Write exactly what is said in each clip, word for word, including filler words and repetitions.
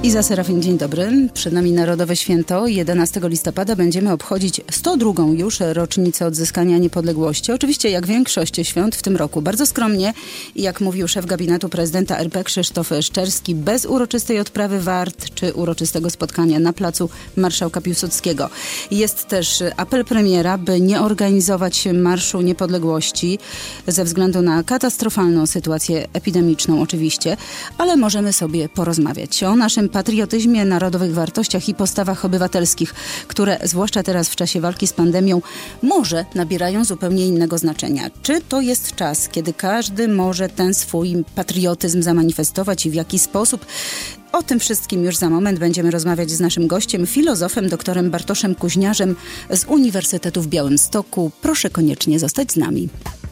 Iza Serafin, dzień dobry. Przed nami Narodowe Święto. jedenastego listopada będziemy obchodzić sto drugą już rocznicę odzyskania niepodległości. Oczywiście jak większość świąt w tym roku. Bardzo skromnie i jak mówił szef gabinetu prezydenta R P Krzysztof Szczerski, bez uroczystej odprawy wart czy uroczystego spotkania na placu Marszałka Piłsudskiego. Jest też apel premiera, by nie organizować Marszu Niepodległości ze względu na katastrofalną sytuację epidemiczną oczywiście, ale możemy sobie porozmawiać o naszym patriotyzmie, narodowych wartościach i postawach obywatelskich, które zwłaszcza teraz w czasie walki z pandemią może nabierają zupełnie innego znaczenia. Czy to jest czas, kiedy każdy może ten swój patriotyzm zamanifestować i w jaki sposób? O tym wszystkim już za moment będziemy rozmawiać z naszym gościem, filozofem doktorem Bartoszem Kuźniarzem z Uniwersytetu w Białymstoku. Proszę koniecznie zostać z nami.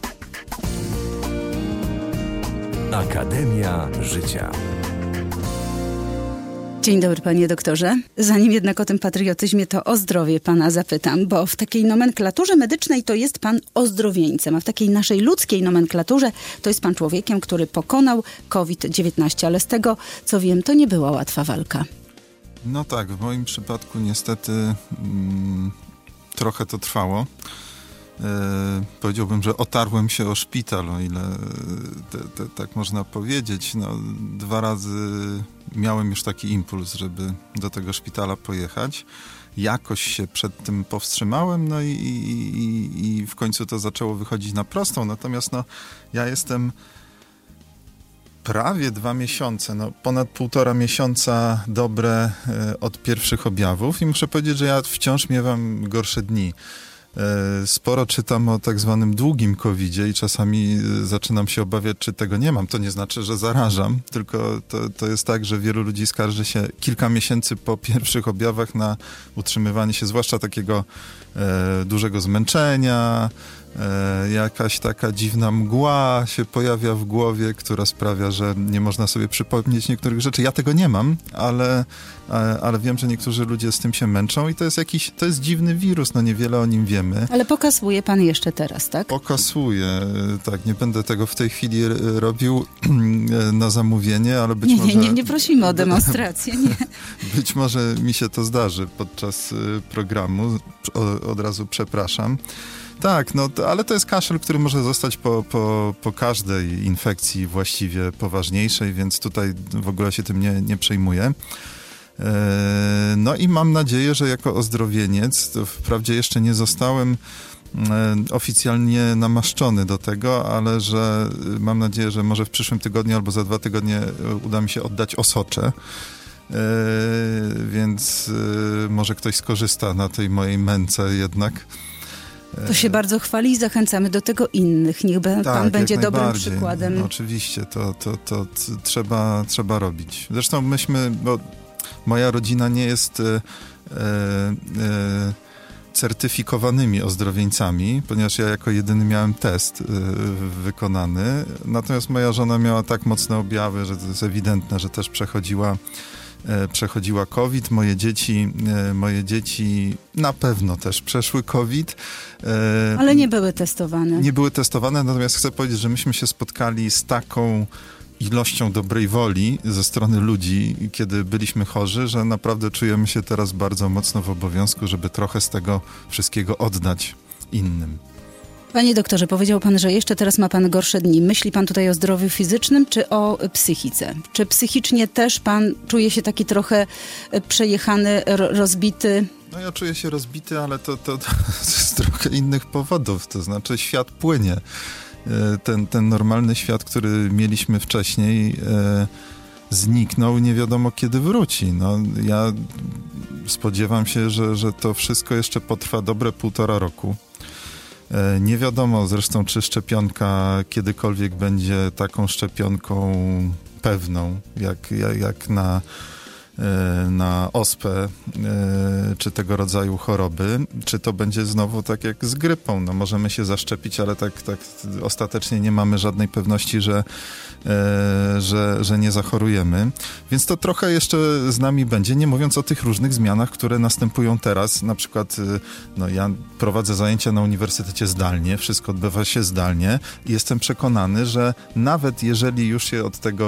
Akademia Życia. Dzień dobry, panie doktorze. Zanim jednak o tym patriotyzmie, to o zdrowie pana zapytam, bo w takiej nomenklaturze medycznej to jest pan ozdrowieńcem, a w takiej naszej ludzkiej nomenklaturze to jest pan człowiekiem, który pokonał kowid dziewiętnaście, ale z tego, co wiem, to nie była łatwa walka. No tak, w moim przypadku niestety mm, trochę to trwało. E, powiedziałbym, że otarłem się o szpital, o ile te, te, tak można powiedzieć. No, dwa razy miałem już taki impuls, żeby do tego szpitala pojechać. Jakoś się przed tym powstrzymałem, no i, i, i w końcu to zaczęło wychodzić na prostą. Natomiast no, ja jestem prawie dwa miesiące, no ponad półtora miesiąca dobre e, od pierwszych objawów i muszę powiedzieć, że ja wciąż miewam gorsze dni. Sporo czytam o tak zwanym długim kowidzie i czasami zaczynam się obawiać, czy tego nie mam. To nie znaczy, że zarażam, tylko to, to jest tak, że wielu ludzi skarży się kilka miesięcy po pierwszych objawach na utrzymywanie się, zwłaszcza takiego e, dużego zmęczenia, e, jakaś taka dziwna mgła się pojawia w głowie, która sprawia, że nie można sobie przypomnieć niektórych rzeczy. Ja tego nie mam, ale, ale wiem, że niektórzy ludzie z tym się męczą i to jest jakiś, to jest dziwny wirus, no niewiele o nim wiemy. Ale pokasuje pan jeszcze teraz, tak? Pokasuję, tak, nie będę tego w tej chwili robił na zamówienie, ale być nie, może... Nie, nie, nie prosimy o demonstrację, nie. Być może mi się to zdarzy podczas programu, o, od razu przepraszam. Tak, no, to, ale to jest kaszel, który może zostać po, po, po każdej infekcji właściwie poważniejszej, więc tutaj w ogóle się tym nie, nie przejmuję. E, no i mam nadzieję, że jako ozdrowieniec, to wprawdzie jeszcze nie zostałem e, oficjalnie namaszczony do tego, ale że mam nadzieję, że może w przyszłym tygodniu albo za dwa tygodnie uda mi się oddać osocze. E, więc e, może ktoś skorzysta na tej mojej męce jednak. To się bardzo chwali i zachęcamy do tego innych. Niech tak, pan będzie dobrym przykładem. No, oczywiście, to, to, to t- trzeba, trzeba robić. Zresztą myśmy, bo moja rodzina nie jest e, e, certyfikowanymi ozdrowieńcami, ponieważ ja jako jedyny miałem test e, wykonany. Natomiast moja żona miała tak mocne objawy, że to jest ewidentne, że też przechodziła przechodziła COVID, moje dzieci, moje dzieci na pewno też przeszły COVID. Ale nie były testowane. Nie były testowane, natomiast chcę powiedzieć, że myśmy się spotkali z taką ilością dobrej woli ze strony ludzi, kiedy byliśmy chorzy, że naprawdę czujemy się teraz bardzo mocno w obowiązku, żeby trochę z tego wszystkiego oddać innym. Panie doktorze, powiedział pan, że jeszcze teraz ma pan gorsze dni. Myśli pan tutaj o zdrowiu fizycznym czy o psychice? Czy psychicznie też pan czuje się taki trochę przejechany, rozbity? No ja czuję się rozbity, ale to, to, to z trochę innych powodów. To znaczy świat płynie. Ten, ten normalny świat, który mieliśmy wcześniej, zniknął i nie wiadomo kiedy wróci. No, ja spodziewam się, że, że to wszystko jeszcze potrwa dobre półtora roku. Nie wiadomo zresztą, czy szczepionka kiedykolwiek będzie taką szczepionką pewną, jak, jak, jak na, na ospę, czy tego rodzaju choroby, czy to będzie znowu tak jak z grypą. No możemy się zaszczepić, ale tak, tak ostatecznie nie mamy żadnej pewności, że, że, że nie zachorujemy. Więc to trochę jeszcze z nami będzie, nie mówiąc o tych różnych zmianach, które następują teraz. Na przykład no, ja prowadzę zajęcia na uniwersytecie zdalnie, wszystko odbywa się zdalnie i jestem przekonany, że nawet jeżeli już się od tego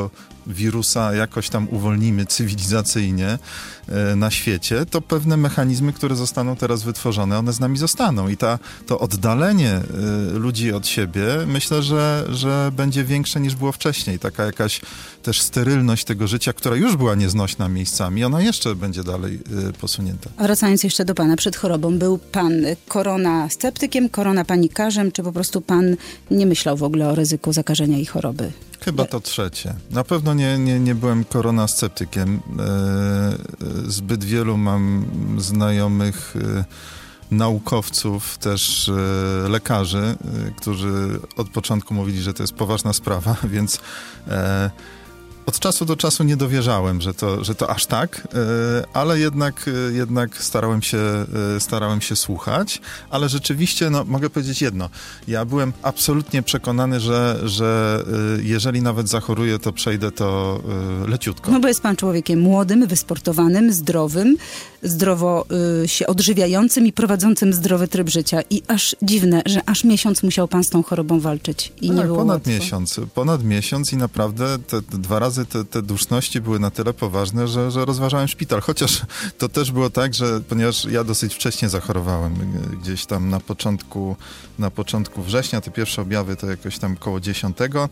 wirusa jakoś tam uwolnimy cywilizacyjnie na świecie, to pewne mechanizmy, które zostaną teraz wytworzone, one z nami zostaną i ta, to oddalenie ludzi od siebie, myślę, że, że będzie większe niż było wcześniej. Taka jakaś też sterylność tego życia, która już była nieznośna miejscami, ona jeszcze będzie dalej posunięta. A wracając jeszcze do pana, przed chorobą był pan korona sceptykiem, korona panikarzem, czy po prostu pan nie myślał w ogóle o ryzyku zakażenia i choroby? Chyba to trzecie. Na pewno nie, nie, nie byłem korona sceptykiem. E, zbyt wielu mam znajomych e, naukowców, też e, lekarzy, e, którzy od początku mówili, że to jest poważna sprawa, więc e, od czasu do czasu nie dowierzałem, że to, że to aż tak, ale jednak, jednak starałem się, starałem się słuchać, ale rzeczywiście, no, mogę powiedzieć jedno, ja byłem absolutnie przekonany, że, że jeżeli nawet zachoruję, to przejdę to leciutko. No bo jest pan człowiekiem młodym, wysportowanym, zdrowym, zdrowo y, się odżywiającym i prowadzącym zdrowy tryb życia i aż dziwne, że aż miesiąc musiał pan z tą chorobą walczyć i tak, nie było ponad łatwo. miesiąc, ponad miesiąc i naprawdę te, te dwa razy Te, te duszności były na tyle poważne, że, że rozważałem szpital. Chociaż to też było tak, że ponieważ ja dosyć wcześnie zachorowałem, gdzieś tam na początku, na początku września, te pierwsze objawy to jakoś tam koło dziesiątego.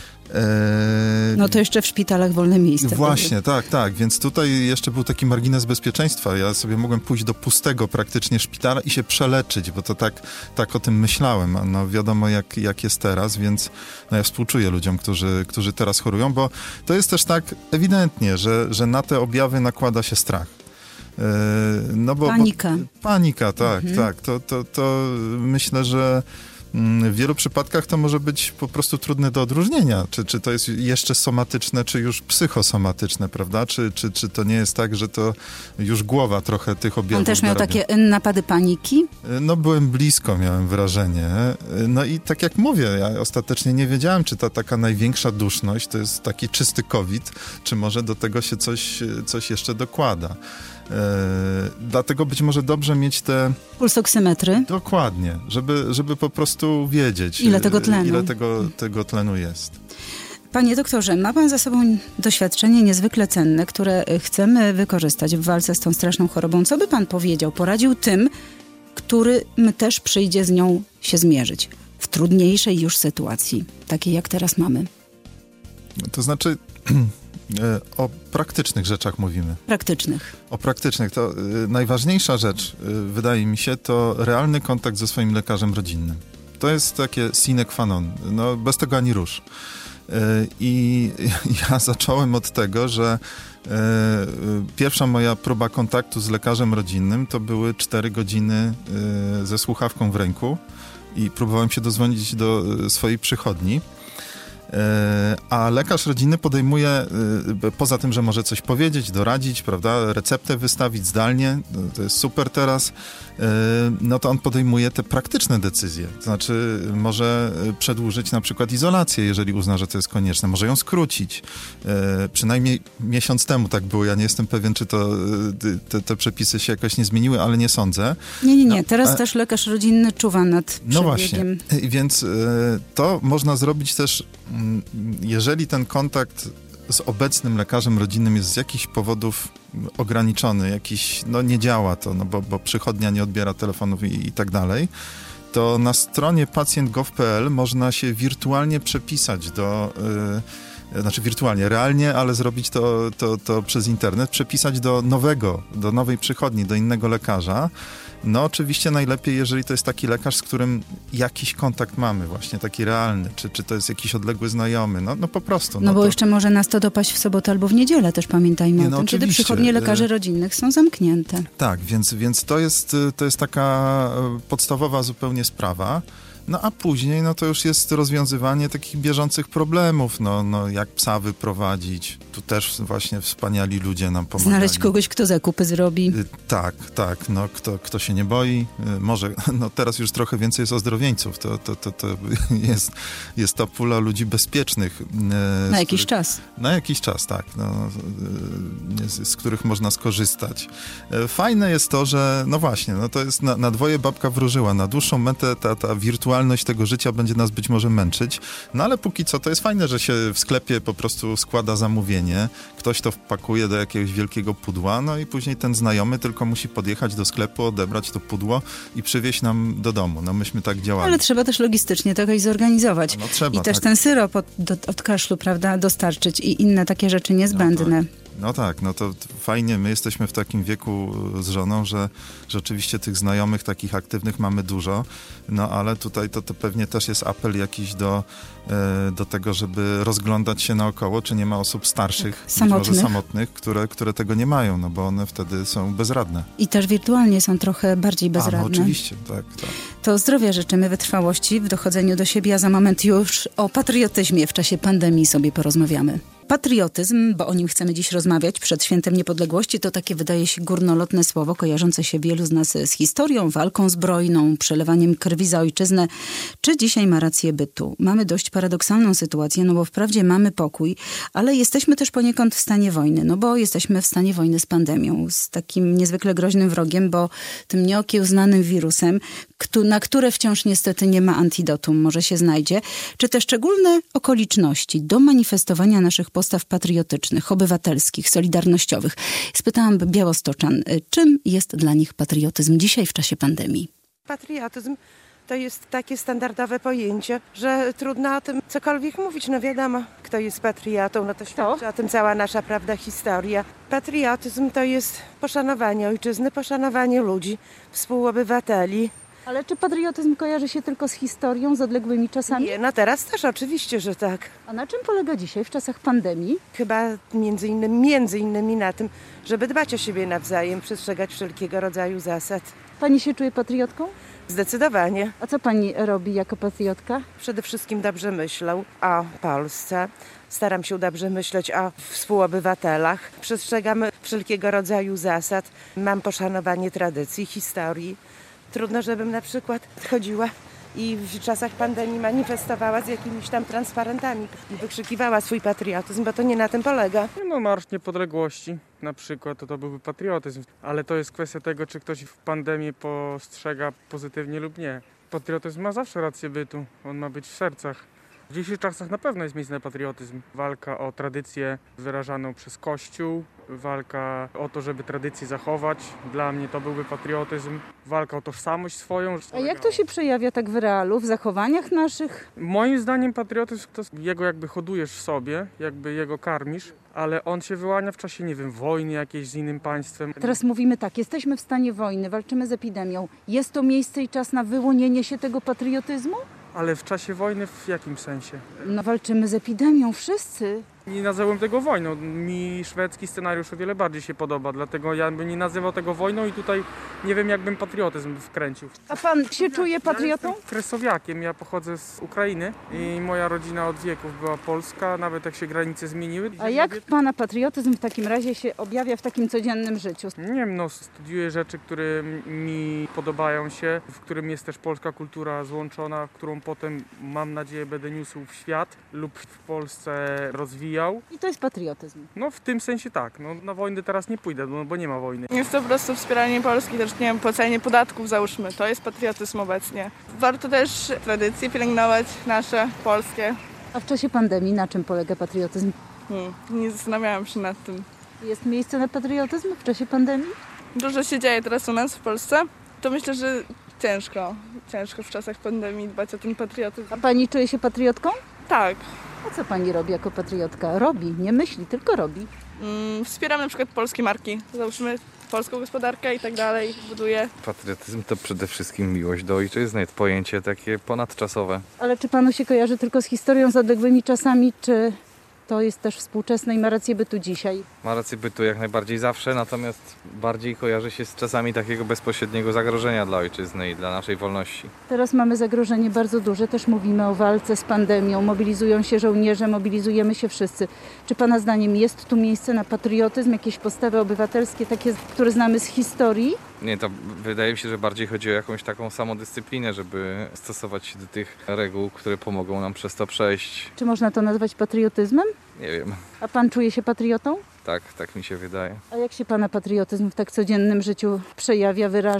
No to jeszcze w szpitalach wolne miejsce. Właśnie, tak, tak. Więc tutaj jeszcze był taki margines bezpieczeństwa. Ja sobie mogłem pójść do pustego praktycznie szpitala i się przeleczyć, bo to tak, tak o tym myślałem. No wiadomo, jak, jak jest teraz, więc no ja współczuję ludziom, którzy, którzy teraz chorują, bo to jest też tak ewidentnie, że, że na te objawy nakłada się strach. No bo, panika. Bo, panika, tak, mhm. tak. To, to, to myślę, że w wielu przypadkach to może być po prostu trudne do odróżnienia, czy, czy to jest jeszcze somatyczne, czy już psychosomatyczne, prawda? Czy, czy, czy to nie jest tak, że to już głowa trochę tych objawów Pan też miał dorabia. takie napady paniki? No byłem blisko, miałem wrażenie. No i tak jak mówię, ja ostatecznie nie wiedziałem, czy ta taka największa duszność to jest taki czysty COVID, czy może do tego się coś, coś jeszcze dokłada. E, dlatego być może dobrze mieć te... Pulsoksymetry? Dokładnie, żeby, żeby po prostu wiedzieć, ile tego tlenu, ile tego, tego tlenu jest. Panie doktorze, ma pan za sobą doświadczenie niezwykle cenne, które chcemy wykorzystać w walce z tą straszną chorobą. Co by pan powiedział, poradził tym, którym też przyjdzie z nią się zmierzyć w trudniejszej już sytuacji, takiej jak teraz mamy? To znaczy... O praktycznych rzeczach mówimy. Praktycznych. O praktycznych. To y, najważniejsza rzecz, y, wydaje mi się, to realny kontakt ze swoim lekarzem rodzinnym. To jest takie sine qua non. No, bez tego ani rusz. Y, I ja zacząłem od tego, że y, y, pierwsza moja próba kontaktu z lekarzem rodzinnym to były cztery godziny y, ze słuchawką w ręku i próbowałem się dodzwonić do y, swojej przychodni. A lekarz rodzinny podejmuje, poza tym, że może coś powiedzieć, doradzić, prawda, receptę wystawić zdalnie, to jest super teraz, no to on podejmuje te praktyczne decyzje. To znaczy może przedłużyć na przykład izolację, jeżeli uzna, że to jest konieczne, może ją skrócić. Przynajmniej miesiąc temu tak było, ja nie jestem pewien, czy to te, te przepisy się jakoś nie zmieniły, ale nie sądzę. Nie, nie, nie. No, teraz a... też lekarz rodzinny czuwa nad przebiegiem. No właśnie, więc to można zrobić też, jeżeli ten kontakt z obecnym lekarzem rodzinnym jest z jakichś powodów ograniczony, jakiś, no nie działa to, no bo, bo przychodnia nie odbiera telefonów i, i tak dalej, to na stronie pacjent kropka gov kropka pe el można się wirtualnie przepisać do, yy, znaczy wirtualnie, realnie, ale zrobić to, to, to przez internet, przepisać do nowego, do nowej przychodni, do innego lekarza. No oczywiście najlepiej, jeżeli to jest taki lekarz, z którym jakiś kontakt mamy właśnie, taki realny, czy, czy to jest jakiś odległy znajomy, no, no po prostu. No, no bo to... jeszcze może nas to dopaść w sobotę albo w niedzielę, też pamiętajmy Nie, o no tym, oczywiście. kiedy przychodnie lekarzy rodzinnych są zamknięte. Tak, więc, więc to jest, to jest taka podstawowa zupełnie sprawa. No a później, no to już jest rozwiązywanie takich bieżących problemów, no, no jak psa wyprowadzić, tu też właśnie wspaniali ludzie nam pomagali. Znaleźć kogoś, kto zakupy zrobi. Y, tak, tak, no kto, kto się nie boi, y, może, no teraz już trochę więcej jest ozdrowieńców, to, to, to, to jest, jest ta pula ludzi bezpiecznych. Y, na jakiś których, czas. Na jakiś czas, tak, no, y, z, z których można skorzystać. Y, fajne jest to, że, no właśnie, no to jest na, na dwoje babka wróżyła, na dłuższą metę ta, ta wirtualna aktualność tego życia będzie nas być może męczyć, no ale póki co to jest fajne, że się w sklepie po prostu składa zamówienie, ktoś to wpakuje do jakiegoś wielkiego pudła, no i później ten znajomy tylko musi podjechać do sklepu, odebrać to pudło i przywieźć nam do domu. No myśmy tak działali. Ale trzeba też logistycznie to jakoś zorganizować. No, trzeba, I też tak. ten syrop od, do, od kaszlu, prawda, dostarczyć i inne takie rzeczy niezbędne. No tak. No tak, no to fajnie, my jesteśmy w takim wieku z żoną, że rzeczywiście tych znajomych takich aktywnych mamy dużo, no ale tutaj to, to pewnie też jest apel jakiś do, e, do tego, żeby rozglądać się naokoło, czy nie ma osób starszych, tak, być samotnych. może samotnych, które, które tego nie mają, no bo one wtedy są bezradne. I też wirtualnie są trochę bardziej bezradne. A, no oczywiście, tak, tak. To zdrowia życzymy, wytrwałości w dochodzeniu do siebie, a za moment już o patriotyzmie w czasie pandemii sobie porozmawiamy. Patriotyzm, bo o nim chcemy dziś rozmawiać przed Świętem Niepodległości, to takie wydaje się górnolotne słowo, kojarzące się wielu z nas z historią, walką zbrojną, przelewaniem krwi za ojczyznę. Czy dzisiaj ma rację bytu? Mamy dość paradoksalną sytuację, no bo wprawdzie mamy pokój, ale jesteśmy też poniekąd w stanie wojny, no bo jesteśmy w stanie wojny z pandemią, z takim niezwykle groźnym wrogiem, bo tym nieokiełznanym wirusem, na które wciąż niestety nie ma antidotum, może się znajdzie. Czy te szczególne okoliczności do manifestowania naszych postaw patriotycznych, obywatelskich, solidarnościowych. Spytałam białostoczan, czym jest dla nich patriotyzm dzisiaj w czasie pandemii? Patriotyzm to jest takie standardowe pojęcie, że trudno o tym cokolwiek mówić. No wiadomo, kto jest patriotą, no to świadczy o tym cała nasza, prawda, historia. Patriotyzm to jest poszanowanie ojczyzny, poszanowanie ludzi, współobywateli. Ale czy patriotyzm kojarzy się tylko z historią, z odległymi czasami? Nie, no teraz też oczywiście, że tak. A na czym polega dzisiaj w czasach pandemii? Chyba między innymi, między innymi na tym, żeby dbać o siebie nawzajem, przestrzegać wszelkiego rodzaju zasad. Pani się czuje patriotką? Zdecydowanie. A co pani robi jako patriotka? Przede wszystkim dobrze myślę o Polsce. Staram się dobrze myśleć o współobywatelach. Przestrzegam wszelkiego rodzaju zasad. Mam poszanowanie tradycji, historii. Trudno, żebym na przykład chodziła i w czasach pandemii manifestowała z jakimiś tam transparentami i wykrzykiwała swój patriotyzm, bo to nie na tym polega. No Marsz Niepodległości na przykład, to, to byłby patriotyzm, ale to jest kwestia tego, czy ktoś w pandemii postrzega pozytywnie lub nie. Patriotyzm ma zawsze rację bytu, on ma być w sercach. W dzisiejszych czasach na pewno jest miejsce na patriotyzm. Walka o tradycję wyrażaną przez Kościół, walka o to, żeby tradycję zachować. Dla mnie to byłby patriotyzm. Walka o tożsamość swoją. A jak to się przejawia tak w realu, w zachowaniach naszych? Moim zdaniem patriotyzm to jego jakby hodujesz w sobie, jakby jego karmisz, ale on się wyłania w czasie, nie wiem, wojny jakiejś z innym państwem. Teraz mówimy tak, jesteśmy w stanie wojny, walczymy z epidemią. Jest to miejsce i czas na wyłonienie się tego patriotyzmu? Ale w czasie wojny w jakim sensie? No walczymy z epidemią, wszyscy. Nie nazywam tego wojną. Mi szwedzki scenariusz o wiele bardziej się podoba, dlatego ja bym nie nazywał tego wojną i tutaj nie wiem, jakbym patriotyzm wkręcił. A pan się czuje patriotą? Ja jestem kresowiakiem, ja pochodzę z Ukrainy i moja rodzina od wieków była polska, nawet jak się granice zmieniły. A jak pana patriotyzm w takim razie się objawia w takim codziennym życiu? Nie wiem, no studiuję rzeczy, które mi podobają się, w którym jest też polska kultura złączona, którą potem, mam nadzieję, będę niósł w świat lub w Polsce rozwijał. I to jest patriotyzm. No w tym sensie tak. No, na wojnę teraz nie pójdę, no, bo nie ma wojny. Jest to po prostu wspieranie Polski, też nie wiem, płacenie podatków załóżmy. To jest patriotyzm obecnie. Warto też tradycje pielęgnować nasze, polskie. A w czasie pandemii na czym polega patriotyzm? Hmm, nie zastanawiałam się nad tym. Jest miejsce na patriotyzm w czasie pandemii? Dużo się dzieje teraz u nas w Polsce. To myślę, że ciężko. Ciężko w czasach pandemii dbać o ten patriotyzm. A pani czuje się patriotką? Tak. A co pani robi jako patriotka? Robi, nie myśli, tylko robi. Mm, wspieram na przykład polskie marki. Załóżmy polską gospodarkę i tak dalej. Buduję. Patriotyzm to przede wszystkim miłość do ojczyzny, to pojęcie takie ponadczasowe. Ale czy panu się kojarzy tylko z historią, z odległymi czasami, czy to jest też współczesne i ma rację bytu dzisiaj? Ma rację bytu jak najbardziej zawsze, natomiast bardziej kojarzy się z czasami takiego bezpośredniego zagrożenia dla ojczyzny i dla naszej wolności. Teraz mamy zagrożenie bardzo duże, też mówimy o walce z pandemią, mobilizują się żołnierze, mobilizujemy się wszyscy. Czy pana zdaniem jest tu miejsce na patriotyzm, jakieś postawy obywatelskie, takie, które znamy z historii? Nie, to wydaje mi się, że bardziej chodzi o jakąś taką samodyscyplinę, żeby stosować się do tych reguł, które pomogą nam przez to przejść. Czy można to nazwać patriotyzmem? Nie wiem. A pan czuje się patriotą? Tak, tak mi się wydaje. A jak się pana patriotyzm w tak codziennym życiu przejawia, wyraża?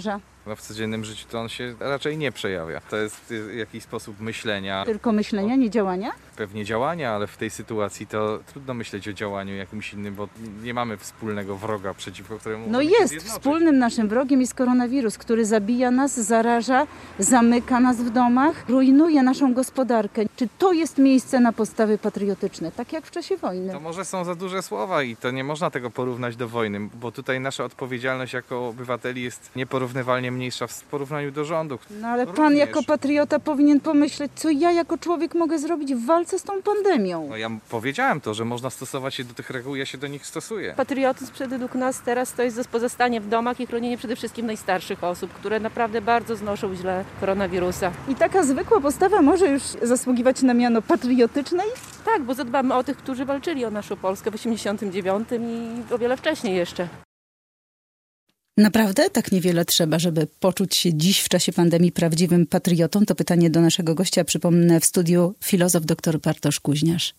No w codziennym życiu to on się raczej nie przejawia. To jest jakiś sposób myślenia. Tylko myślenia, nie działania? Pewnie działania, ale w tej sytuacji to trudno myśleć o działaniu jakimś innym, bo nie mamy wspólnego wroga, przeciwko któremu No możemy się jest, zjednoczyć. wspólnym naszym wrogiem jest koronawirus, który zabija nas, zaraża, zamyka nas w domach, rujnuje naszą gospodarkę. Czy to jest miejsce na postawy patriotyczne, tak jak w czasie wojny? To może są za duże słowa i to nie można tego porównać do wojny, bo tutaj nasza odpowiedzialność jako obywateli jest nieporównywalnie mniejsza w porównaniu do rządu. No ale pan Również. jako patriota powinien pomyśleć, co ja jako człowiek mogę zrobić w walce z tą pandemią. No ja powiedziałem to, że można stosować się do tych reguł, ja się do nich stosuję. Patriotyzm według nas teraz to jest pozostanie w domach i chronienie przede wszystkim najstarszych osób, które naprawdę bardzo znoszą źle koronawirusa. I taka zwykła postawa może już zasługiwać na miano patriotycznej? Tak, bo zadbamy o tych, którzy walczyli o naszą Polskę w osiemdziesiątym dziewiątym i o wiele wcześniej jeszcze. Naprawdę tak niewiele trzeba, żeby poczuć się dziś w czasie pandemii prawdziwym patriotą? To pytanie do naszego gościa. Przypomnę, w studiu filozof dr Bartosz Kuźniarz.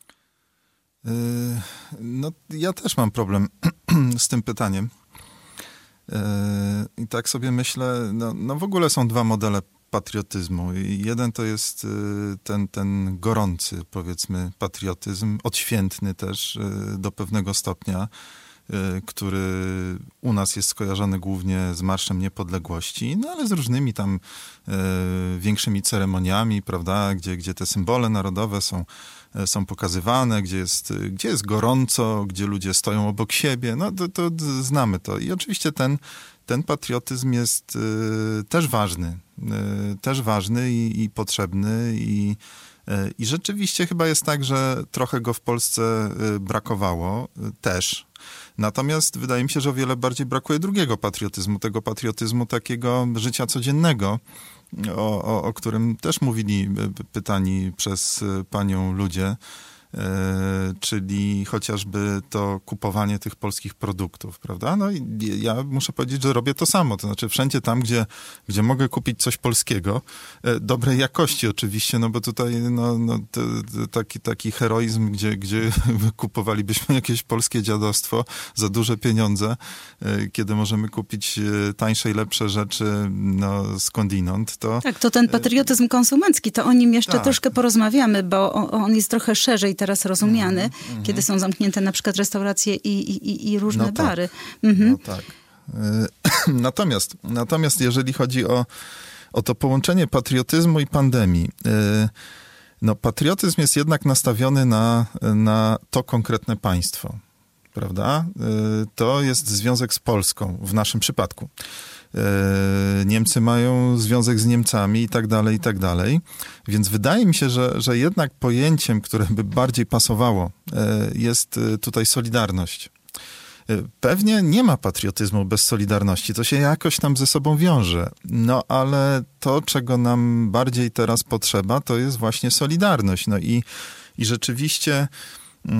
Yy, no, ja też mam problem z tym pytaniem. Yy, I tak sobie myślę, no, no w ogóle są dwa modele patriotyzmu. Jeden to jest ten, ten gorący, powiedzmy, patriotyzm, odświętny też do pewnego stopnia, który u nas jest skojarzony głównie z Marszem Niepodległości, no ale z różnymi tam e, większymi ceremoniami, prawda, gdzie, gdzie te symbole narodowe są, e, są pokazywane, gdzie jest, gdzie jest gorąco, gdzie ludzie stoją obok siebie, no to, to znamy to. I oczywiście ten, ten patriotyzm jest e, też ważny, e, też ważny i, i potrzebny i I rzeczywiście chyba jest tak, że trochę go w Polsce brakowało też. Natomiast wydaje mi się, że o wiele bardziej brakuje drugiego patriotyzmu, tego patriotyzmu takiego życia codziennego, o, o, o którym też mówili pytani przez panią ludzie, e, czyli chociażby to kupowanie tych polskich produktów, prawda? No i ja muszę powiedzieć, że robię to samo, to znaczy wszędzie tam, gdzie, gdzie mogę kupić coś polskiego, e, dobrej jakości oczywiście, no bo tutaj no, no, to, to taki, taki heroizm, gdzie, gdzie kupowalibyśmy jakieś polskie dziadostwo za duże pieniądze, e, kiedy możemy kupić tańsze i lepsze rzeczy no, skądinąd, to... Tak, to ten patriotyzm konsumencki, to o nim jeszcze tak. troszkę porozmawiamy, bo on jest trochę szerzej teraz rozumiany, mm-hmm. kiedy są zamknięte na przykład restauracje i, i, i różne no tak. bary. Mhm. No tak. Natomiast, natomiast jeżeli chodzi o, o to połączenie patriotyzmu i pandemii, no patriotyzm jest jednak nastawiony na, na to konkretne państwo, prawda? To jest związek z Polską w naszym przypadku. Niemcy mają związek z Niemcami i tak dalej, i tak dalej. Więc wydaje mi się, że, że jednak pojęciem, które by bardziej pasowało, jest tutaj solidarność. Pewnie nie ma patriotyzmu bez solidarności, to się jakoś tam ze sobą wiąże. No ale to, czego nam bardziej teraz potrzeba, to jest właśnie solidarność. No i, i rzeczywiście yy,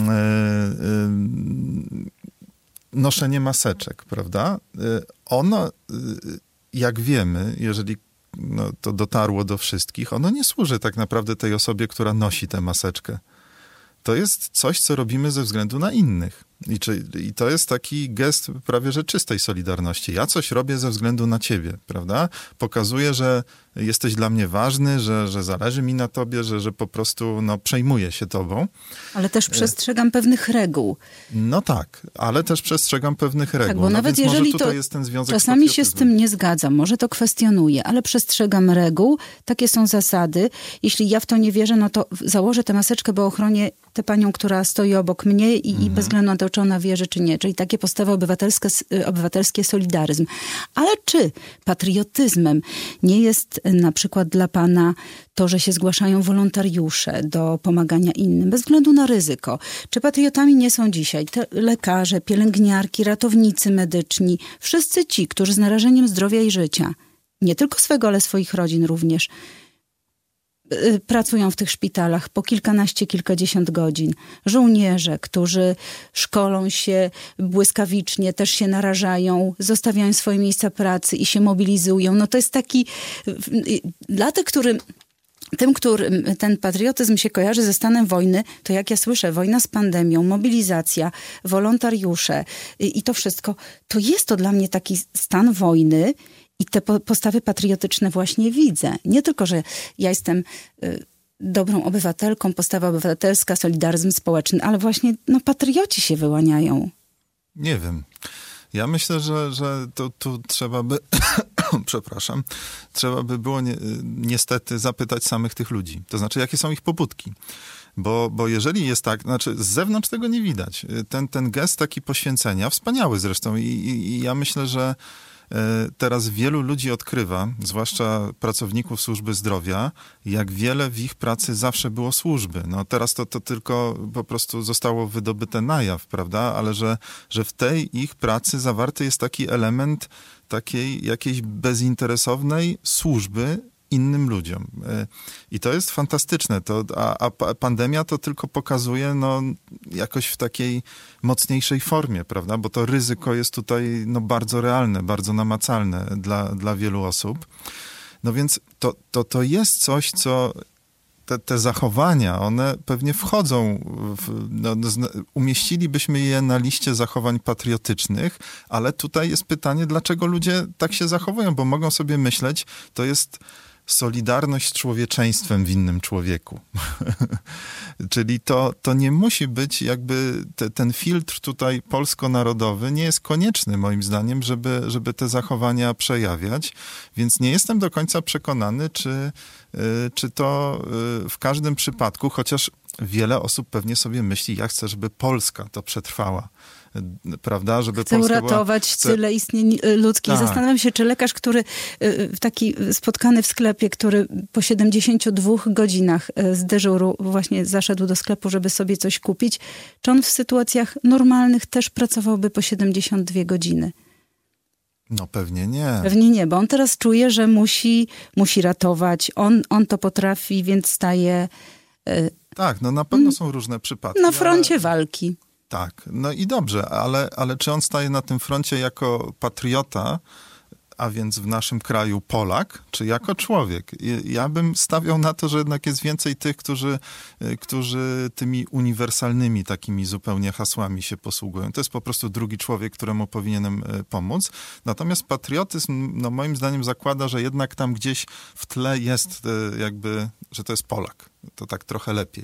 yy, noszenie maseczek, prawda? Ono, jak wiemy, jeżeli no, to dotarło do wszystkich, ono nie służy tak naprawdę tej osobie, która nosi tę maseczkę. To jest coś, co robimy ze względu na innych. I, czy, I to jest taki gest prawie że czystej solidarności. Ja coś robię ze względu na ciebie, prawda? Pokazuję, że jesteś dla mnie ważny, że, że zależy mi na tobie, że, że po prostu no, przejmuję się tobą. Ale też przestrzegam pewnych reguł. No tak, ale też przestrzegam pewnych reguł. Tak, bo no nawet więc jeżeli może tutaj to jest ten związek czasami z się z tym nie zgadzam, może to kwestionuję, ale przestrzegam reguł, takie są zasady. Jeśli ja w to nie wierzę, no to założę tę maseczkę, bo ochronię tę panią, która stoi obok mnie i, mhm. i bez względu na to, czy ona wierzy, czy nie. Czyli takie postawy obywatelskie, obywatelskie solidaryzm. Ale czy patriotyzmem nie jest na przykład dla pana to, że się zgłaszają wolontariusze do pomagania innym, bez względu na ryzyko? Czy patriotami nie są dzisiaj te lekarze, pielęgniarki, ratownicy medyczni, wszyscy ci, którzy z narażeniem zdrowia i życia, nie tylko swego, ale swoich rodzin również, pracują w tych szpitalach po kilkanaście, kilkadziesiąt godzin. Żołnierze, którzy szkolą się błyskawicznie, też się narażają, zostawiają swoje miejsca pracy i się mobilizują. No to jest taki... Dla tych, którym... Tym, którym ten patriotyzm się kojarzy ze stanem wojny, to jak ja słyszę, wojna z pandemią, mobilizacja, wolontariusze i, i to wszystko, to jest to dla mnie taki stan wojny I te po- postawy patriotyczne właśnie widzę. Nie tylko, że ja jestem y, dobrą obywatelką, postawa obywatelska, solidaryzm społeczny, ale właśnie no, patrioci się wyłaniają. Nie wiem. Ja myślę, że, że to, tu trzeba by, przepraszam, trzeba by było ni- niestety zapytać samych tych ludzi. To znaczy, jakie są ich pobudki. Bo, bo jeżeli jest tak, znaczy z zewnątrz tego nie widać. Ten, ten gest taki poświęcenia, wspaniały zresztą i, i, i ja myślę, że teraz wielu ludzi odkrywa, zwłaszcza pracowników służby zdrowia, jak wiele w ich pracy zawsze było służby. No teraz to, to tylko po prostu zostało wydobyte na jaw, prawda? Ale że, że w tej ich pracy zawarty jest taki element takiej jakiejś bezinteresownej służby innym ludziom. I to jest fantastyczne. To, a, a pandemia to tylko pokazuje no, jakoś w takiej mocniejszej formie, prawda? Bo to ryzyko jest tutaj no, bardzo realne, bardzo namacalne dla, dla wielu osób. No więc to, to, to jest coś, co te, te zachowania, one pewnie wchodzą, w, no, umieścilibyśmy je na liście zachowań patriotycznych, ale tutaj jest pytanie, dlaczego ludzie tak się zachowują, bo mogą sobie myśleć, to jest solidarność z człowieczeństwem w innym człowieku. Czyli to, to nie musi być jakby te, ten filtr tutaj polsko-narodowy nie jest konieczny moim zdaniem, żeby, żeby te zachowania przejawiać, więc nie jestem do końca przekonany, czy, czy to w każdym przypadku, chociaż wiele osób pewnie sobie myśli, ja chcę, żeby Polska to przetrwała. Prawda, żeby Chcę Polska uratować była, chcę... tyle istnień ludzkich. Tak. Zastanawiam się, czy lekarz, który taki spotkany w sklepie, który po siedemdziesięciu dwóch godzinach z dyżuru właśnie zaszedł do sklepu, żeby sobie coś kupić, czy on w sytuacjach normalnych też pracowałby po siedemdziesiąt dwie godziny? No pewnie nie. Pewnie nie, bo on teraz czuje, że musi, musi ratować. On, on to potrafi, więc staje... Tak, no na pewno są różne przypadki. Na froncie ale... walki. Tak, no i dobrze, ale, ale czy on staje na tym froncie jako patriota, a więc w naszym kraju Polak, czy jako człowiek? Ja bym stawiał na to, że jednak jest więcej tych, którzy, którzy tymi uniwersalnymi takimi zupełnie hasłami się posługują. To jest po prostu drugi człowiek, któremu powinienem pomóc. Natomiast patriotyzm, no moim zdaniem zakłada, że jednak tam gdzieś w tle jest jakby, że to jest Polak. To tak trochę lepiej.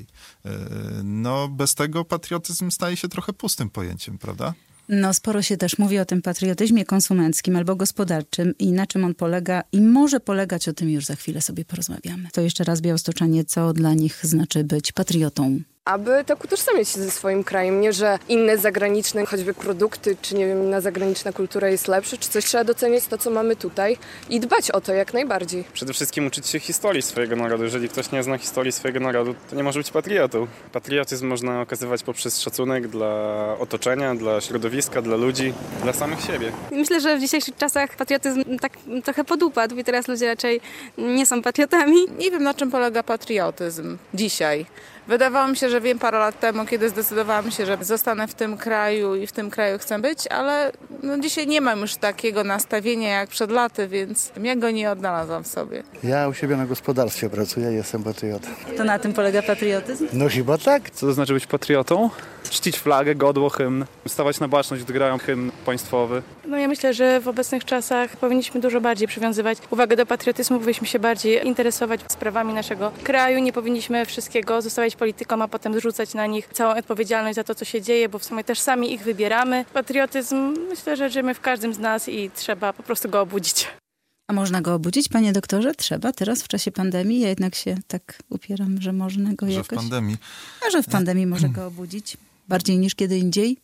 No bez tego patriotyzm staje się trochę pustym pojęciem, prawda? No sporo się też mówi o tym patriotyzmie konsumenckim albo gospodarczym i na czym on polega i może polegać, o tym już za chwilę sobie porozmawiamy. To jeszcze raz białostoczanie, co dla nich znaczy być patriotą. Aby tak utożsamiać się ze swoim krajem, nie że inne zagraniczne, choćby produkty, czy nie wiem, inna zagraniczna kultura jest lepsza, czy coś trzeba doceniać to, co mamy tutaj i dbać o to jak najbardziej. Przede wszystkim uczyć się historii swojego narodu. Jeżeli ktoś nie zna historii swojego narodu, to nie może być patriotą. Patriotyzm można okazywać poprzez szacunek dla otoczenia, dla środowiska, dla ludzi, dla samych siebie. Myślę, że w dzisiejszych czasach patriotyzm tak trochę podupadł i teraz ludzie raczej nie są patriotami. Nie wiem, na czym polega patriotyzm dzisiaj. Wydawało mi się, że wiem parę lat temu, kiedy zdecydowałam się, że zostanę w tym kraju i w tym kraju chcę być, ale no dzisiaj nie mam już takiego nastawienia jak przed laty, więc ja go nie odnalazłam w sobie. Ja u siebie na gospodarstwie pracuję i jestem patriotą. To na tym polega patriotyzm? No chyba tak. Co to znaczy być patriotą? Czcić flagę, godło, hymn, stawać na baczność, gdy grają hymn państwowy. No ja myślę, że w obecnych czasach powinniśmy dużo bardziej przywiązywać uwagę do patriotyzmu, powinniśmy się bardziej interesować sprawami naszego kraju, nie powinniśmy wszystkiego zostawiać politykom, a potem zrzucać na nich całą odpowiedzialność za to, co się dzieje, bo w sumie też sami ich wybieramy. Patriotyzm, myślę, że żyjemy w każdym z nas i trzeba po prostu go obudzić. A można go obudzić, panie doktorze? Trzeba teraz w czasie pandemii. Ja jednak się tak upieram, że można go że jakoś... Że w pandemii. A że w pandemii może go obudzić. Bardziej niż kiedy indziej?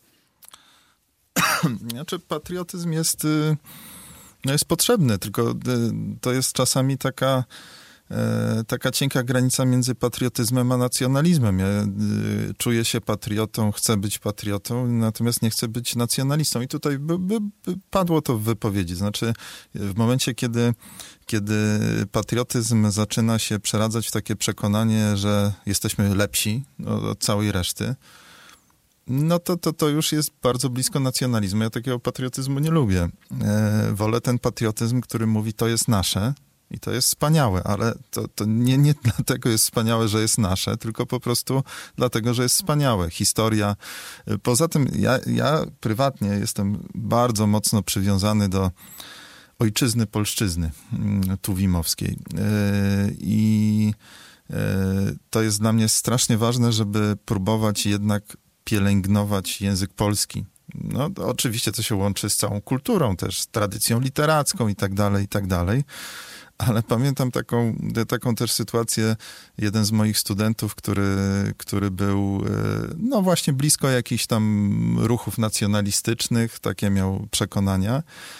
Znaczy patriotyzm jest, no jest potrzebny, tylko to jest czasami taka, taka cienka granica między patriotyzmem a nacjonalizmem. Ja czuję się patriotą, chcę być patriotą, natomiast nie chcę być nacjonalistą. I tutaj by, by, by padło to w wypowiedzi. Znaczy w momencie, kiedy, kiedy patriotyzm zaczyna się przeradzać w takie przekonanie, że jesteśmy lepsi od całej reszty, no to, to, to już jest bardzo blisko nacjonalizmu. Ja takiego patriotyzmu nie lubię. E, wolę ten patriotyzm, który mówi, to jest nasze i to jest wspaniałe, ale to, to nie, nie dlatego jest wspaniałe, że jest nasze, tylko po prostu dlatego, że jest wspaniałe. Historia. Poza tym ja, ja prywatnie jestem bardzo mocno przywiązany do ojczyzny, polszczyzny tuwimowskiej. I to jest dla mnie strasznie ważne, żeby próbować jednak pielęgnować język polski. No, to oczywiście to się łączy z całą kulturą też, z tradycją literacką i tak dalej, i tak dalej. Ale pamiętam taką, taką też sytuację, jeden z moich studentów, który, który był, no właśnie blisko jakichś tam ruchów nacjonalistycznych, takie miał przekonania.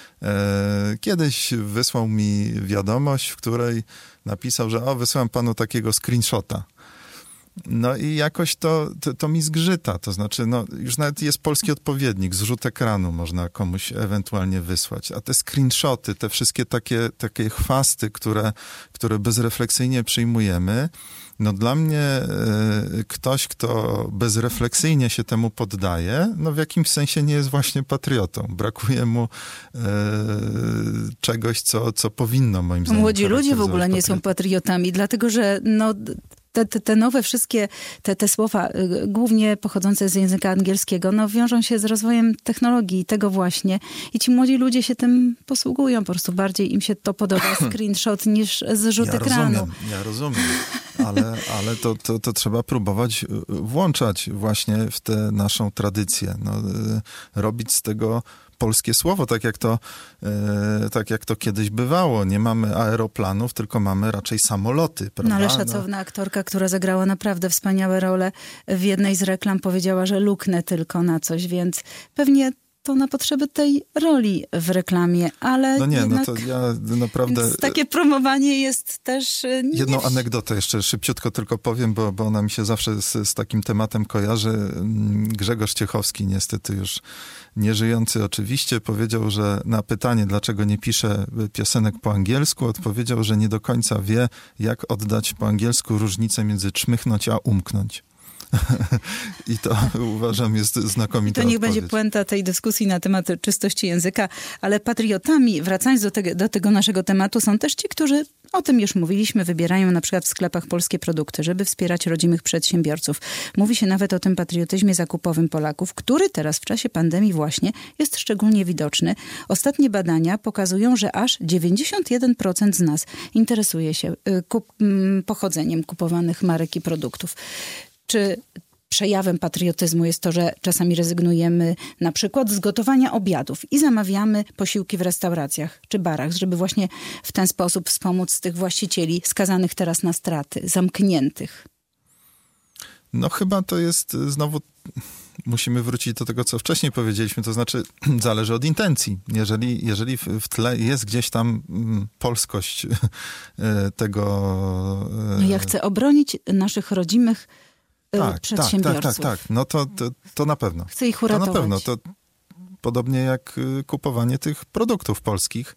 Kiedyś wysłał mi wiadomość, w której napisał, że o, wysyłam panu takiego screenshota. No i jakoś to, to, to mi zgrzyta, to znaczy, no już nawet jest polski odpowiednik, zrzut ekranu można komuś ewentualnie wysłać, a te screenshoty, te wszystkie takie, takie chwasty, które, które bezrefleksyjnie przyjmujemy, no dla mnie y, ktoś, kto bezrefleksyjnie się temu poddaje, no w jakimś sensie nie jest właśnie patriotą. Brakuje mu y, czegoś, co, co powinno moim zdaniem Młodzi ludzie w ogóle nie są patriotami, dlatego że no... Te, te, te nowe wszystkie, te, te słowa, y, głównie pochodzące z języka angielskiego, no wiążą się z rozwojem technologii, tego właśnie. I ci młodzi ludzie się tym posługują, po prostu bardziej im się to podoba screenshot niż zrzut ja ekranu. Rozumiem, ja rozumiem, ale, ale to, to, to trzeba próbować włączać właśnie w tę naszą tradycję. No, y, robić z tego polskie słowo, tak jak to, e, tak jak to kiedyś bywało. Nie mamy aeroplanów, tylko mamy raczej samoloty, prawda? No ale szacowna no. aktorka, która zagrała naprawdę wspaniałe role w jednej z reklam, powiedziała, że luknę tylko na coś, więc pewnie to na potrzeby tej roli w reklamie, ale no nie, jednak, no to ja naprawdę... Takie promowanie jest też... Nie... Jedną anegdotę jeszcze szybciutko tylko powiem, bo, bo ona mi się zawsze z, z takim tematem kojarzy. Grzegorz Ciechowski, niestety już nieżyjący oczywiście, powiedział, że na pytanie, dlaczego nie pisze piosenek po angielsku, odpowiedział, że nie do końca wie, jak oddać po angielsku różnicę między czmychnąć a umknąć. I to uważam jest znakomita To niech odpowiedź. będzie puenta tej dyskusji na temat czystości języka, ale patriotami, wracając do tego, do tego naszego tematu, są też ci, którzy, o tym już mówiliśmy, wybierają na przykład w sklepach polskie produkty, żeby wspierać rodzimych przedsiębiorców. Mówi się nawet o tym patriotyzmie zakupowym Polaków, który teraz w czasie pandemii właśnie jest szczególnie widoczny. Ostatnie badania pokazują, że aż dziewięćdziesiąt jeden procent z nas interesuje się kup- pochodzeniem kupowanych marek i produktów. Czy przejawem patriotyzmu jest to, że czasami rezygnujemy na przykład z gotowania obiadów i zamawiamy posiłki w restauracjach czy barach, żeby właśnie w ten sposób wspomóc tych właścicieli skazanych teraz na straty, zamkniętych? No chyba to jest znowu... Musimy wrócić do tego, co wcześniej powiedzieliśmy, to znaczy zależy od intencji. Jeżeli, jeżeli w tle jest gdzieś tam polskość tego... No ja chcę obronić naszych rodzimych Tak, przedsiębiorców. tak, tak, tak. No to, to, to na pewno. Chcę ich uratować. To na pewno. To podobnie jak kupowanie tych produktów polskich.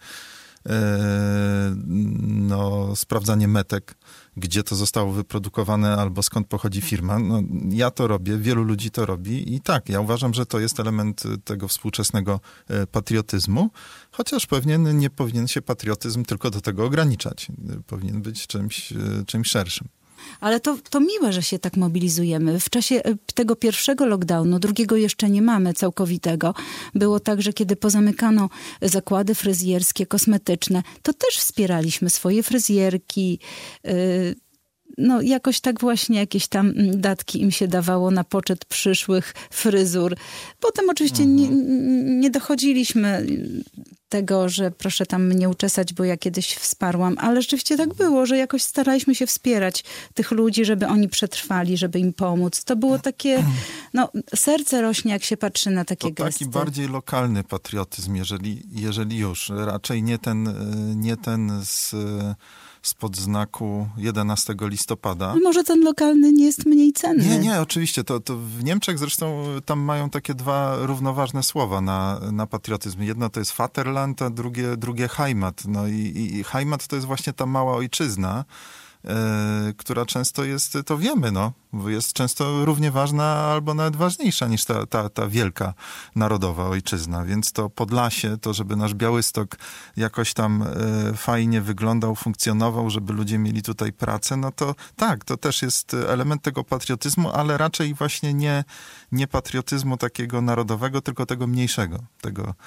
No, sprawdzanie metek, gdzie to zostało wyprodukowane albo skąd pochodzi firma. No, ja to robię, wielu ludzi to robi i tak, ja uważam, że to jest element tego współczesnego patriotyzmu, chociaż pewnie nie powinien się patriotyzm tylko do tego ograniczać. Powinien być czymś, czymś szerszym. Ale to, to miłe, że się tak mobilizujemy. W czasie tego pierwszego lockdownu, drugiego jeszcze nie mamy całkowitego, było tak, że kiedy pozamykano zakłady fryzjerskie, kosmetyczne, to też wspieraliśmy swoje fryzjerki. Yy, no jakoś tak właśnie jakieś tam datki im się dawało na poczet przyszłych fryzur. Potem oczywiście mhm. nie, nie dochodziliśmy tego, że proszę tam mnie uczesać, bo ja kiedyś wsparłam, ale rzeczywiście tak było, że jakoś staraliśmy się wspierać tych ludzi, żeby oni przetrwali, żeby im pomóc. To było takie, no serce rośnie, jak się patrzy na takie to gesty. Taki bardziej lokalny patriotyzm, jeżeli, jeżeli już. Raczej nie ten, nie ten z... spod znaku jedenastego listopada. Może ten lokalny nie jest mniej cenny. Nie, nie, oczywiście. To, to w Niemczech zresztą tam mają takie dwa równoważne słowa na, na patriotyzm. Jedno to jest Vaterland, a drugie, drugie Heimat. No i, i, i Heimat to jest właśnie ta mała ojczyzna, e, która często jest, to wiemy, no, jest często równie ważna albo nawet ważniejsza niż ta, ta, ta wielka narodowa ojczyzna. Więc to Podlasie, to żeby nasz Białystok jakoś tam e, fajnie wyglądał, funkcjonował, żeby ludzie mieli tutaj pracę, no to tak, to też jest element tego patriotyzmu, ale raczej właśnie nie, nie patriotyzmu takiego narodowego, tylko tego mniejszego, tego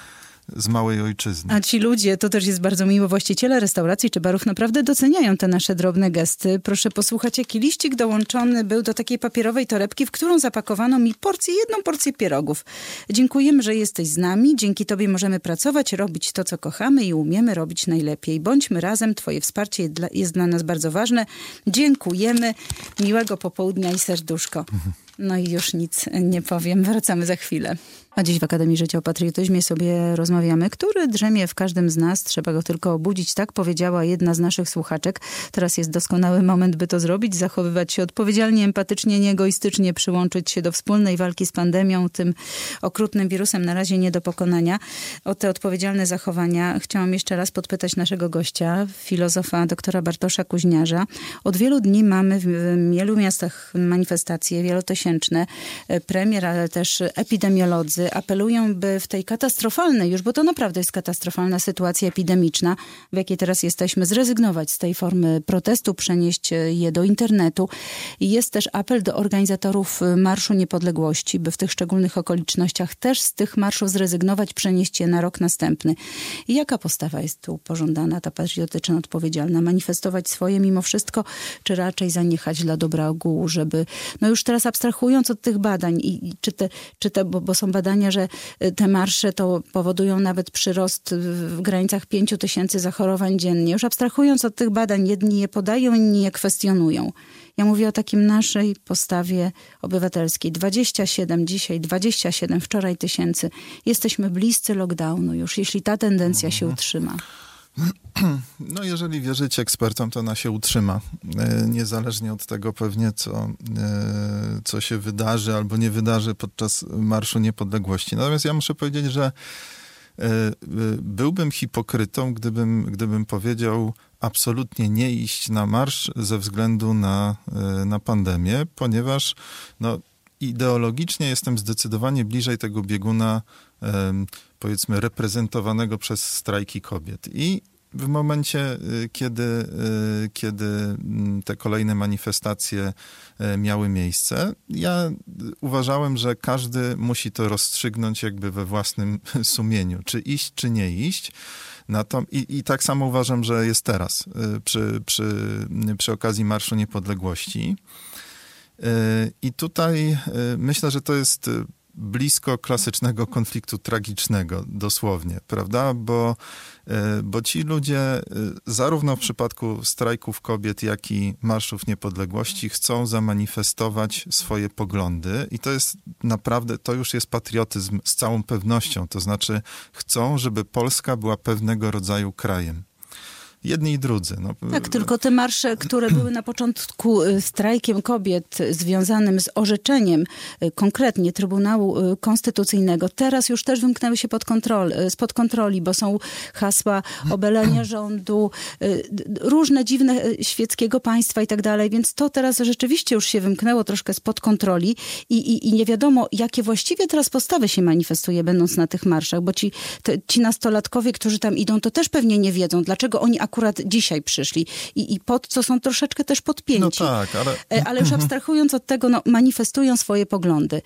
z małej ojczyzny. A ci ludzie, to też jest bardzo miło, właściciele restauracji czy barów naprawdę doceniają te nasze drobne gesty. Proszę posłuchać, jaki liścik dołączony był do takiej papierowej torebki, w którą zapakowano mi porcję, jedną porcję pierogów. Dziękujemy, że jesteś z nami. Dzięki tobie możemy pracować, robić to, co kochamy i umiemy robić najlepiej. Bądźmy razem, twoje wsparcie jest dla nas bardzo ważne. Dziękujemy. Miłego popołudnia i serduszko. No i już nic nie powiem. Wracamy za chwilę. A dziś w Akademii Życia o patriotyzmie sobie rozmawiamy, który drzemie w każdym z nas. Trzeba go tylko obudzić. Tak powiedziała jedna z naszych słuchaczek. Teraz jest doskonały moment, by to zrobić. Zachowywać się odpowiedzialnie, empatycznie, nieegoistycznie. Przyłączyć się do wspólnej walki z pandemią, tym okrutnym wirusem na razie nie do pokonania. O te odpowiedzialne zachowania chciałam jeszcze raz podpytać naszego gościa, filozofa doktora Bartosza Kuźniarza. Od wielu dni mamy w wielu miastach manifestacje wielotysięczne. Premier, ale też epidemiolodzy apelują, by w tej katastrofalnej już, bo to naprawdę jest katastrofalna sytuacja epidemiczna, w jakiej teraz jesteśmy, zrezygnować z tej formy protestu, przenieść je do internetu. I jest też apel do organizatorów Marszu Niepodległości, by w tych szczególnych okolicznościach też z tych marszów zrezygnować, przenieść je na rok następny. I jaka postawa jest tu pożądana, ta patriotyczna, odpowiedzialna? Manifestować swoje mimo wszystko, czy raczej zaniechać dla dobra ogółu, żeby, no już teraz abstrahując od tych badań, i, i czy te, czy te bo, bo są badania, że te marsze to powodują nawet przyrost w granicach pięciu tysięcy zachorowań dziennie. Już abstrahując od tych badań, jedni je podają, inni je kwestionują. Ja mówię o takim naszej postawie obywatelskiej. dwadzieścia siedem dzisiaj, dwadzieścia siedem wczoraj tysięcy. Jesteśmy bliscy lockdownu już, jeśli ta tendencja się utrzyma. No jeżeli wierzycie ekspertom, to ona się utrzyma. Niezależnie od tego pewnie, co, co się wydarzy albo nie wydarzy podczas Marszu Niepodległości. Natomiast ja muszę powiedzieć, że byłbym hipokrytą, gdybym, gdybym powiedział absolutnie nie iść na marsz ze względu na, na pandemię, ponieważ no, ideologicznie jestem zdecydowanie bliżej tego bieguna, powiedzmy, reprezentowanego przez strajki kobiet. I w momencie, kiedy, kiedy te kolejne manifestacje miały miejsce, ja uważałem, że każdy musi to rozstrzygnąć jakby we własnym sumieniu, czy iść, czy nie iść. Na to, i, I tak samo uważam, że jest teraz przy, przy, przy okazji Marszu Niepodległości. I tutaj myślę, że to jest blisko klasycznego konfliktu tragicznego, dosłownie, prawda? Bo, bo ci ludzie, zarówno w przypadku strajków kobiet, jak i Marszów Niepodległości, chcą zamanifestować swoje poglądy i to jest naprawdę, to już jest patriotyzm z całą pewnością, to znaczy chcą, żeby Polska była pewnego rodzaju krajem. Jedni i drudzy. No. Tak, tylko te marsze, które były na początku strajkiem kobiet związanym z orzeczeniem konkretnie Trybunału Konstytucyjnego, teraz już też wymknęły się pod kontrol, spod kontroli, bo są hasła obalenia rządu, różne dziwne świeckiego państwa i tak dalej, więc to teraz rzeczywiście już się wymknęło troszkę spod kontroli i, i, i nie wiadomo, jakie właściwie teraz postawy się manifestuje, będąc na tych marszach, bo ci, te, ci nastolatkowie, którzy tam idą, to też pewnie nie wiedzą, dlaczego oni akurat dzisiaj przyszli i, i pod co są troszeczkę też podpięci. No tak, ale... ale już abstrahując od tego, no, manifestują swoje poglądy.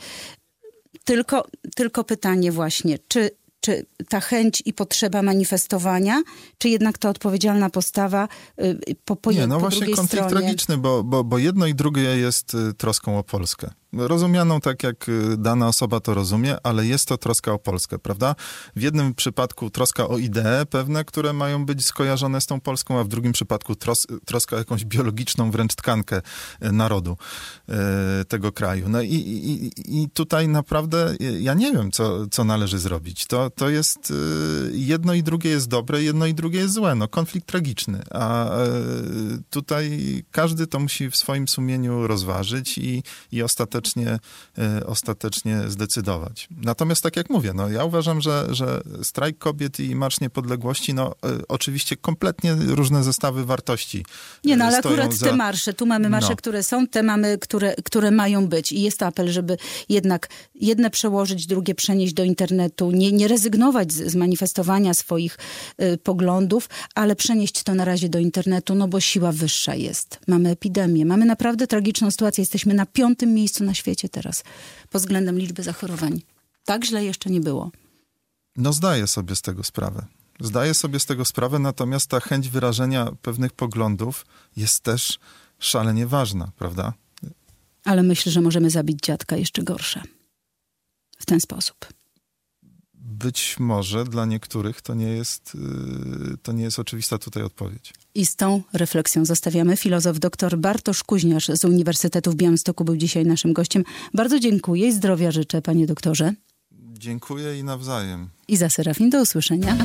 Tylko, tylko pytanie właśnie, czy, czy ta chęć i potrzeba manifestowania, czy jednak ta odpowiedzialna postawa y, po, po, Nie, no po właśnie drugiej konflikt stronie... tragiczny, bo, bo, bo jedno i drugie jest troską o Polskę. Rozumianą tak, jak dana osoba to rozumie, ale jest to troska o Polskę, prawda? W jednym przypadku troska o idee pewne, które mają być skojarzone z tą Polską, a w drugim przypadku tros, troska o jakąś biologiczną wręcz tkankę narodu e, tego kraju. No i, i, i tutaj naprawdę ja nie wiem, co, co należy zrobić. To, to jest jedno i drugie jest dobre, jedno i drugie jest złe. No, konflikt tragiczny, a e, tutaj każdy to musi w swoim sumieniu rozważyć i, i ostatecznie Ostatecznie, ostatecznie zdecydować. Natomiast tak jak mówię, no ja uważam, że, że strajk kobiet i Marsz Niepodległości, no oczywiście kompletnie różne zestawy wartości. Nie, no ale akurat za... te marsze, tu mamy marsze, no. które są, te mamy, które, które mają być i jest apel, żeby jednak jedne przełożyć, drugie przenieść do internetu, nie, nie rezygnować z, z manifestowania swoich y, poglądów, ale przenieść to na razie do internetu, no bo siła wyższa jest. Mamy epidemię, mamy naprawdę tragiczną sytuację, jesteśmy na piątym miejscu na świecie teraz pod względem liczby zachorowań. Tak źle jeszcze nie było. No zdaję sobie z tego sprawę. Zdaję sobie z tego sprawę, natomiast ta chęć wyrażenia pewnych poglądów jest też szalenie ważna, prawda? Ale myślę, że możemy zabić dziadka jeszcze gorsze. W ten sposób. Być może dla niektórych to nie jest, to nie jest oczywista tutaj odpowiedź. I z tą refleksją zostawiamy. Filozof dr Bartosz Kuźniarz z Uniwersytetu w Białymstoku był dzisiaj naszym gościem. Bardzo dziękuję i zdrowia życzę, panie doktorze. Dziękuję i nawzajem. Iza Serafin, do usłyszenia.